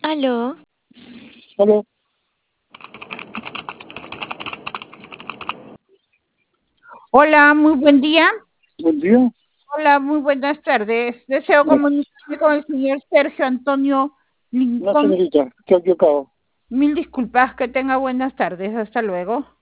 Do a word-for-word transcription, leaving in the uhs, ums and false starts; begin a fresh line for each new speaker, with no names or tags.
Aló,
Hola,
Hola, muy buen día.
buen día.
Hola, muy buenas tardes. Deseo
No,
comunicarme con el señor Sergio Antonio
no,
Lincoln.
señorita, estoy equivocado.
Mil disculpas, que tenga buenas tardes. Hasta luego.